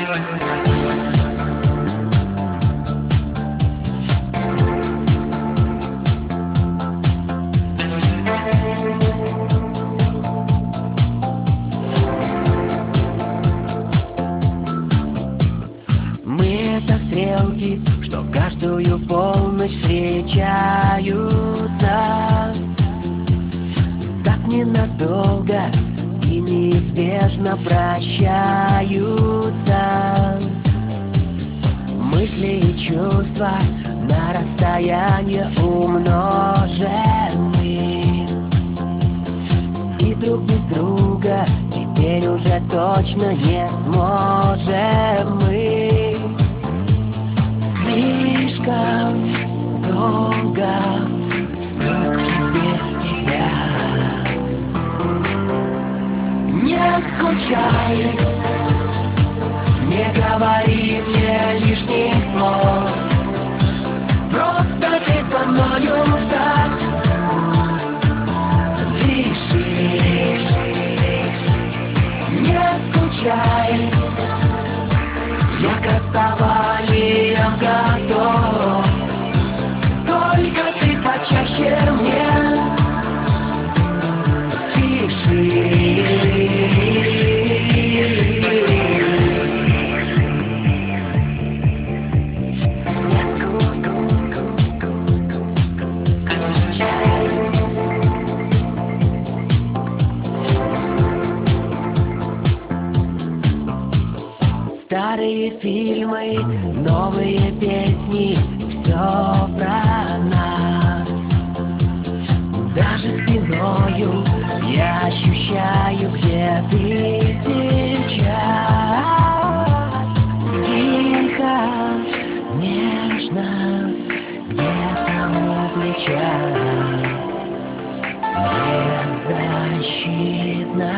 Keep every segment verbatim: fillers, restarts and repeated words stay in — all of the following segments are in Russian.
Мы это стрелки, что в каждую полночь встречаются. Так ненадолго и неизбежно прощаются. Мысли и чувства на расстояние умножены. И друг без друга теперь уже точно не сможем мы. Слишком долго сутки без тебя. Не скучай, не говори мне лишних слов. Просто ты со мною так дыши. Не скучай, я к расставаниям готов. Только ты почаще мне пиши. Старые фильмы, новые песни, все про нас. Даже спиною я ощущаю, где ты сейчас. Тихо, нежно, где-то у плеча. Беззащитно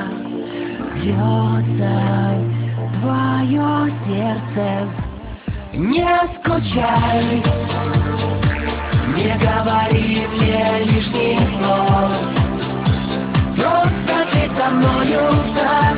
бьется твое сердце. Не скучай, не говори мне лишних слов. Просто ты со мною так